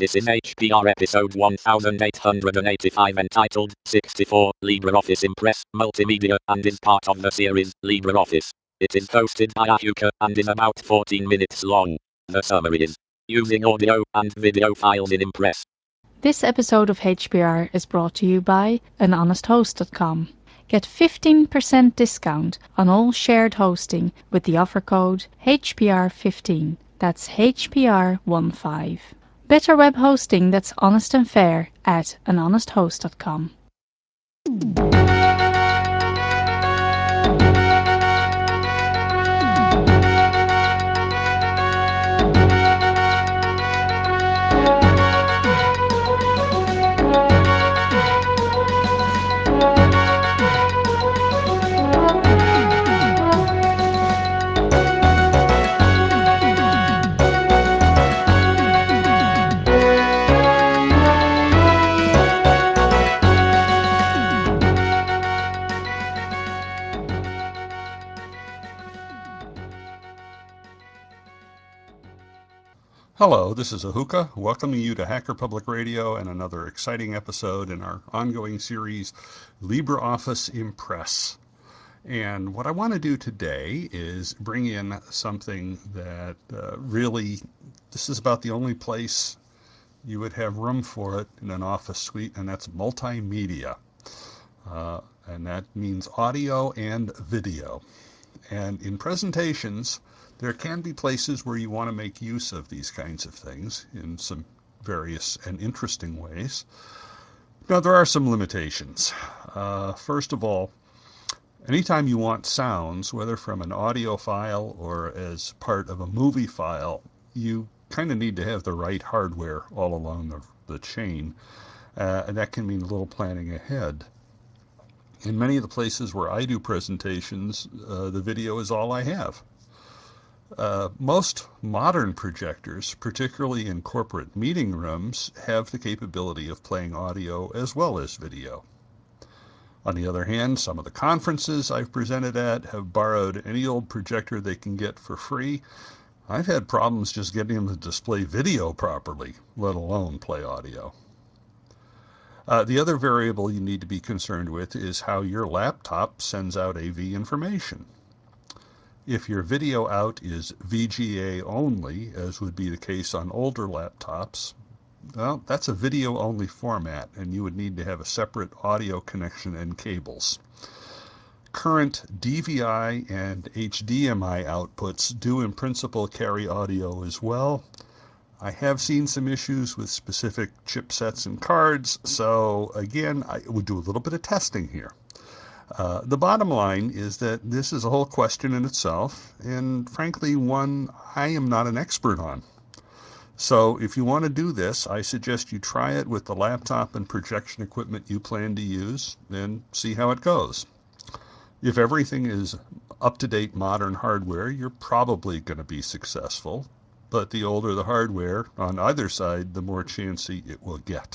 This is HPR episode 1885 entitled 64 LibreOffice Impress Multimedia and is part of the series LibreOffice. It is hosted by Ahuka and is about 14 minutes long. The summary is using audio and video files in Impress. This episode of HPR is brought to you by anhonesthost.com. Get 15% discount on all shared hosting with the offer code HPR15. That's HPR15. Better web hosting that's honest and fair at anhonesthost.com. Hello, this is Ahuka, welcoming you to Hacker Public Radio and another exciting episode in our ongoing series, LibreOffice Impress. And what I want to do today is bring in something that this is about the only place you would have room for it in an office suite, and that's multimedia. And that means audio and video. And in presentations, there can be places where you want to make use of these kinds of things in some various and interesting ways. Now, there are some limitations. First of all, anytime you want sounds, whether from an audio file or as part of a movie file, you kind of need to have the right hardware all along the chain, and that can mean a little planning ahead. In many of the places where I do presentations, the video is all I have. Most modern projectors, particularly in corporate meeting rooms, have the capability of playing audio as well as video. On the other hand, some of the conferences I've presented at have borrowed any old projector they can get for free. I've had problems just getting them to display video properly, let alone play audio. The other variable you need to be concerned with is how your laptop sends out AV information. If your video out is VGA only, as would be the case on older laptops, well, that's a video-only format, and you would need to have a separate audio connection and cables. Current DVI and HDMI outputs do in principle carry audio as well. I have seen some issues with specific chipsets and cards, so again, I would do a little bit of testing here. The bottom line is that this is a whole question in itself, and frankly, one I am not an expert on. So if you want to do this, I suggest you try it with the laptop and projection equipment you plan to use, and see how it goes. If everything is up-to-date modern hardware, you're probably going to be successful. But the older the hardware on either side, the more chancy it will get.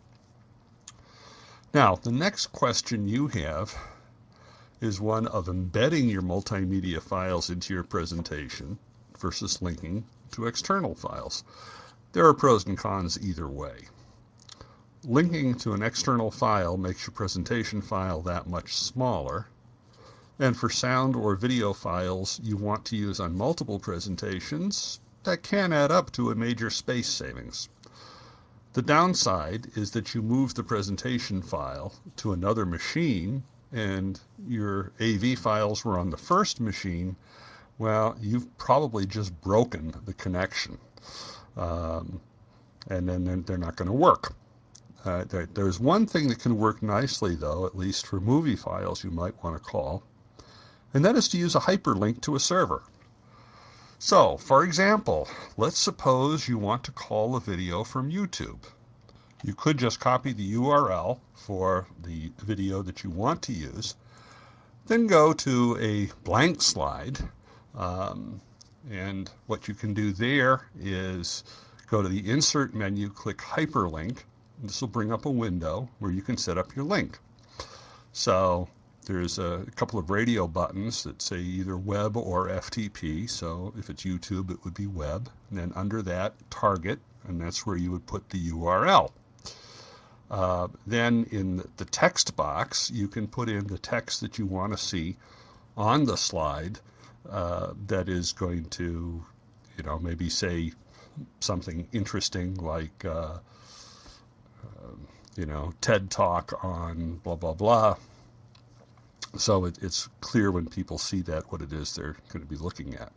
Now, the next question you have is one of embedding your multimedia files into your presentation versus linking to external files. There are pros and cons either way. Linking to an external file makes your presentation file that much smaller. And for sound or video files you want to use on multiple presentations, that can add up to a major space savings. The downside is that you move the presentation file to another machine and your AV files were on the first machine. Well, you've probably just broken the connection, and then they're not going to work. There's one thing that can work nicely, though, at least for movie files you might want to call, and that is to use a hyperlink to a server. So, for example, let's suppose you want to call a video from YouTube. You could just copy the URL for the video that you want to use, then go to a blank slide, and what you can do there is go to the Insert menu, click Hyperlink. This will bring up a window where you can set up your link. So there's a couple of radio buttons that say either web or FTP. So if it's YouTube, it would be web. And then under that, target, and that's where you would put the URL. Then in the text box, you can put in the text that you want to see on the slide that is going to, maybe say something interesting like, TED Talk on blah, blah, blah. So it's clear when people see that what it is they're going to be looking at.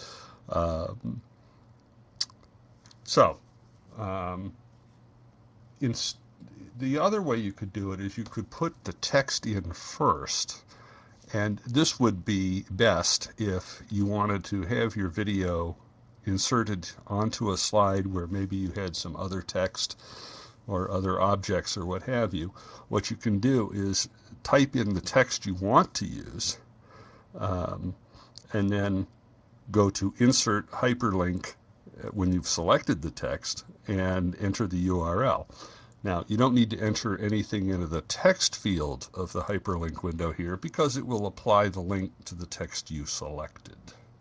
The other way you could do it is you could put the text in first. And this would be best if you wanted to have your video inserted onto a slide where maybe you had some other text or other objects or what have you. What you can do is type in the text you want to use, and then go to Insert Hyperlink when you've selected the text and enter the URL. Now, you don't need to enter anything into the text field of the hyperlink window here because it will apply the link to the text you selected.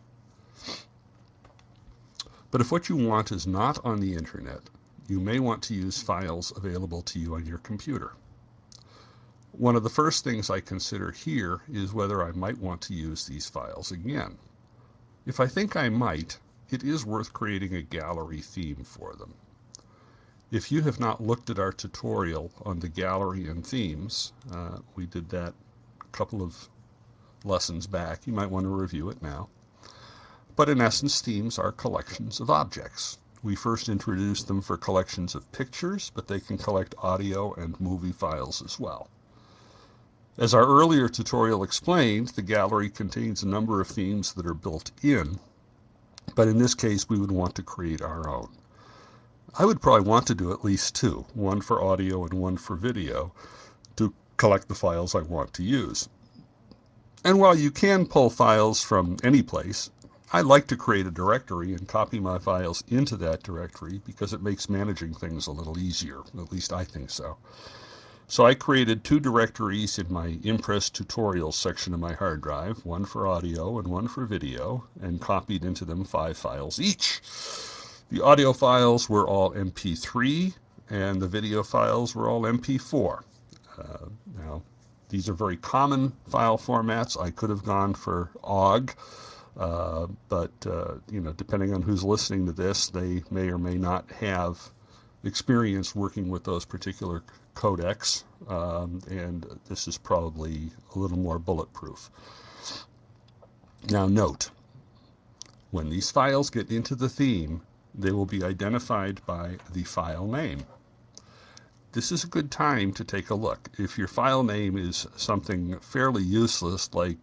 But if what you want is not on the internet, you may want to use files available to you on your computer. One of the first things I consider here is whether I might want to use these files again. If I think I might, it is worth creating a gallery theme for them. If you have not looked at our tutorial on the gallery and themes, we did that a couple of lessons back. You might want to review it now. But in essence, themes are collections of objects. We first introduced them for collections of pictures, but they can collect audio and movie files as well. As our earlier tutorial explained, the gallery contains a number of themes that are built in, but in this case we would want to create our own. I would probably want to do at least two, one for audio and one for video, to collect the files I want to use. And while you can pull files from any place, I like to create a directory and copy my files into that directory because it makes managing things a little easier. At least I think so. So I created two directories in my Impress Tutorials section of my hard drive, one for audio and one for video, and copied into them 5 files each. The audio files were all MP3, and the video files were all MP4. Now, these are very common file formats. I could have gone for OGG, but depending on who's listening to this, they may or may not have experience working with those particular codecs, and this is probably a little more bulletproof. Now note, when these files get into the theme, they will be identified by the file name. This is a good time to take a look. If your file name is something fairly useless like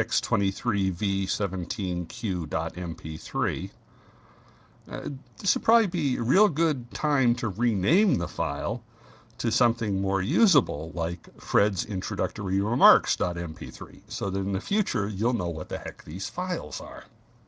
x23v17q.mp3, this would probably be a real good time to rename the file to something more usable like Fred's Introductory Remarks.mp3, so that in the future you'll know what the heck these files are.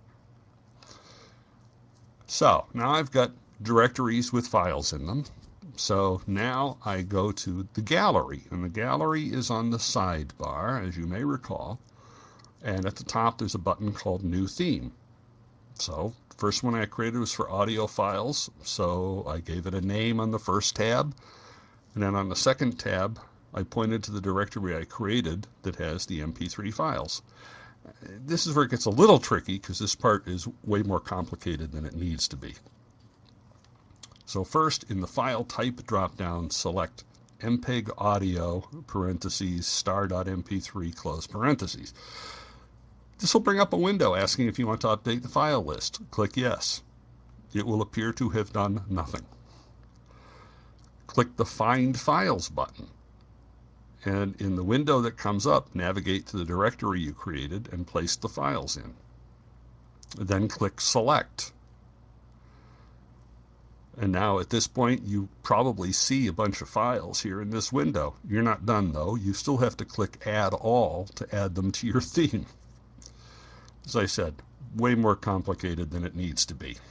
So now I've got directories with files in them. So now I go to the gallery, and the gallery is on the sidebar, as you may recall, and at the top there's a button called New Theme. So the first one I created was for audio files, so I gave it a name on the first tab, and then on the second tab I pointed to the directory I created that has the MP3 files. This is where it gets a little tricky because this part is way more complicated than it needs to be. So first, in the file type drop-down, select MPEG audio, parentheses, star.mp3, close parentheses. This will bring up a window asking if you want to update the file list. Click yes. It will appear to have done nothing. Click the Find Files button. And in the window that comes up, navigate to the directory you created and place the files in. Then click Select. And now at this point you probably see a bunch of files here in this window. You're not done though. You still have to click Add All to add them to your theme. As I said, way more complicated than it needs to be.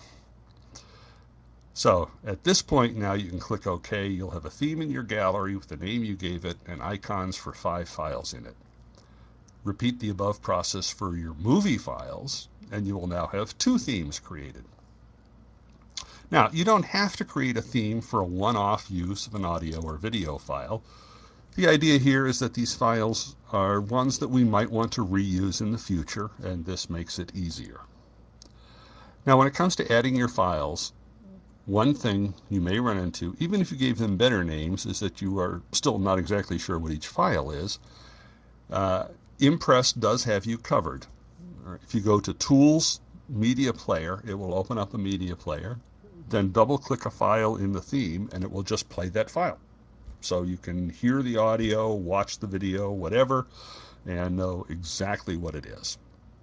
So at this point now you can click OK. You'll have a theme in your gallery with the name you gave it and icons for 5 files in it. Repeat the above process for your movie files and you will now have 2 themes created. Now, you don't have to create a theme for a one-off use of an audio or video file. The idea here is that these files are ones that we might want to reuse in the future, and this makes it easier. Now, when it comes to adding your files, one thing you may run into, even if you gave them better names, is that you are still not exactly sure what each file is. Impress does have you covered. If you go to Tools, Media Player, it will open up a media player. Then double-click a file in the theme, and it will just play that file. So you can hear the audio, watch the video, whatever, and know exactly what it is.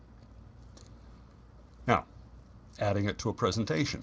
Now, adding it to a presentation.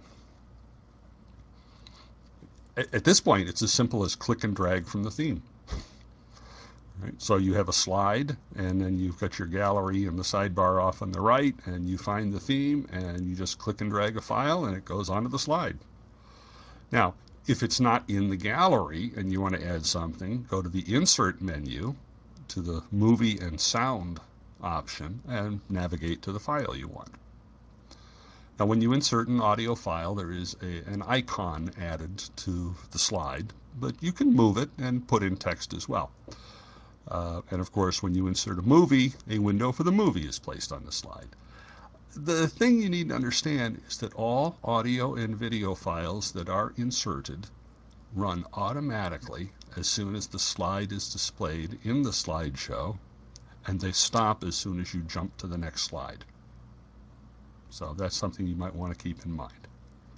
At this point, it's as simple as click and drag from the theme. Right? So you have a slide, and then you've got your gallery and the sidebar off on the right, and you find the theme, and you just click and drag a file, and it goes onto the slide. Now, if it's not in the gallery and you want to add something, go to the Insert menu, to the Movie and Sound option, and navigate to the file you want. Now, when you insert an audio file, there is an icon added to the slide, but you can move it and put in text as well. And of course, when you insert a movie, a window for the movie is placed on the slide. The thing you need to understand is that all audio and video files that are inserted run automatically as soon as the slide is displayed in the slideshow, and they stop as soon as you jump to the next slide. So that's something you might want to keep in mind.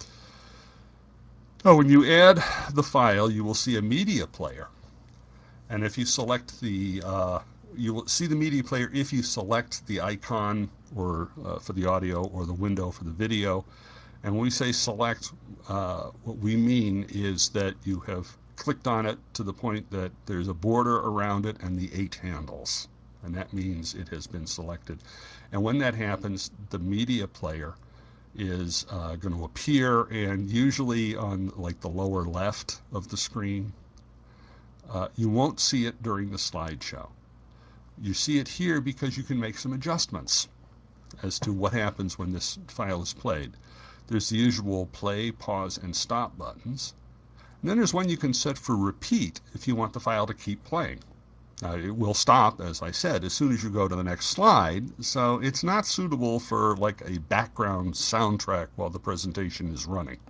Now, when you add the file, you will see a media player. And if you select the, you will see the media player if you select the icon or for the audio or the window for the video. And when we say select, what we mean is that you have clicked on it to the point that there's a border around it and the 8 handles. And that means it has been selected. And when that happens, the media player is going to appear, and usually on like the lower left of the screen. You won't see it during the slideshow. You see it here because you can make some adjustments as to what happens when this file is played. There's the usual play, pause, and stop buttons. And then there's one you can set for repeat if you want the file to keep playing. It will stop, as I said, as soon as you go to the next slide, so it's not suitable for like a background soundtrack while the presentation is running.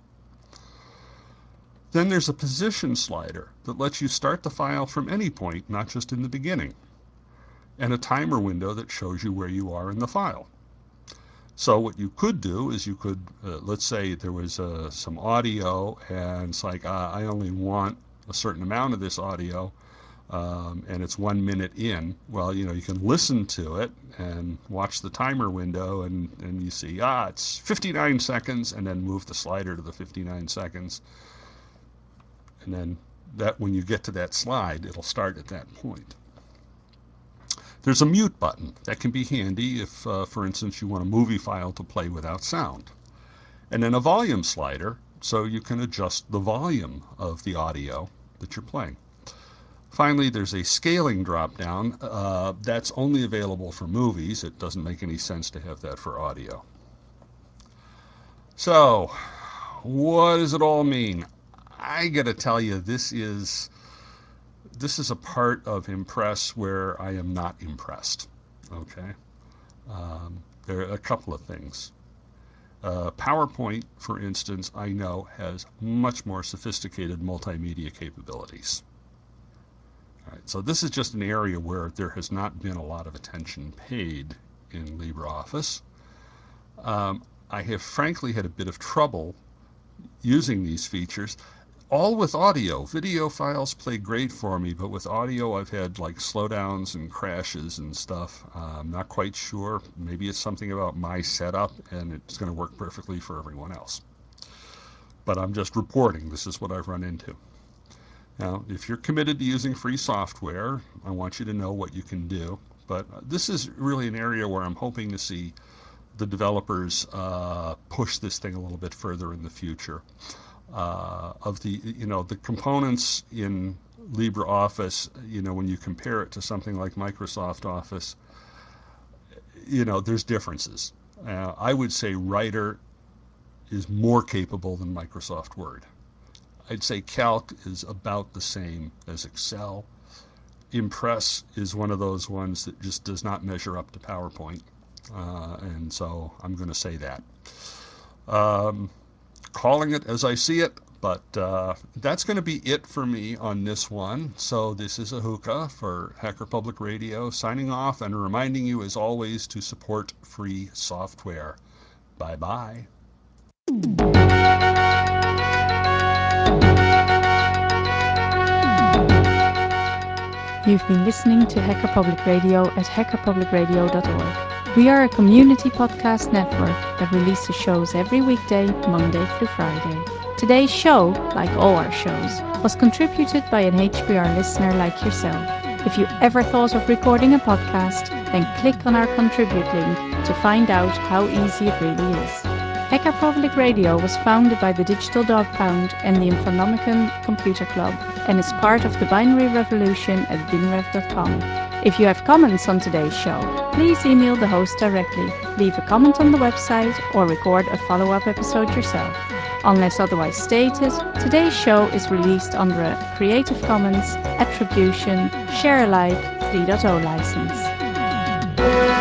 Then there's a position slider that lets you start the file from any point, not just in the beginning, and a timer window that shows you where you are in the file. So what you could do is you could, let's say there was some audio, and it's like, I only want a certain amount of this audio, and it's 1 minute in. Well, you know, you can listen to it and watch the timer window, and you see, it's 59 seconds, and then move the slider to the 59 seconds. And then that when you get to that slide, it'll start at that point. There's a mute button. That can be handy if, for instance, you want a movie file to play without sound. And then a volume slider, so you can adjust the volume of the audio that you're playing. Finally, there's a scaling drop-down. That's only available for movies. It doesn't make any sense to have that for audio. So, what does it all mean? I gotta tell you, this is a part of Impress where I am not impressed. Okay, there are a couple of things. PowerPoint, for instance, I know has much more sophisticated multimedia capabilities. All right, so this is just an area where there has not been a lot of attention paid in LibreOffice. I have frankly had a bit of trouble using these features, all with audio. Video files play great for me, but with audio I've had like slowdowns and crashes and stuff. I'm not quite sure. Maybe it's something about my setup and it's going to work perfectly for everyone else. But I'm just reporting. This is what I've run into. Now, if you're committed to using free software, I want you to know what you can do. But this is really an area where I'm hoping to see the developers push this thing a little bit further in the future. Of the, the components in LibreOffice, when you compare it to something like Microsoft Office, there's differences. I would say Writer is more capable than Microsoft Word. I'd say Calc is about the same as Excel. Impress is one of those ones that just does not measure up to PowerPoint, and so I'm going to say that. Calling it as I see it, but that's going to be it for me on this one. So this is Ahuka for Hacker Public Radio, signing off and reminding you, as always, to support free software. Bye-bye. You've been listening to Hacker Public Radio at hackerpublicradio.org. We are a community podcast network that releases shows every weekday, Monday through Friday. Today's show, like all our shows, was contributed by an HPR listener like yourself. If you ever thought of recording a podcast, then click on our contribute link to find out how easy it really is. Hacker Public Radio was founded by the Digital Dog Pound and the Infonomicon Computer Club and is part of the binary revolution at binrev.com. If you have comments on today's show, please email the host directly, leave a comment on the website, or record a follow-up episode yourself. Unless otherwise stated, today's show is released under a Creative Commons Attribution Share Alike 3.0 license.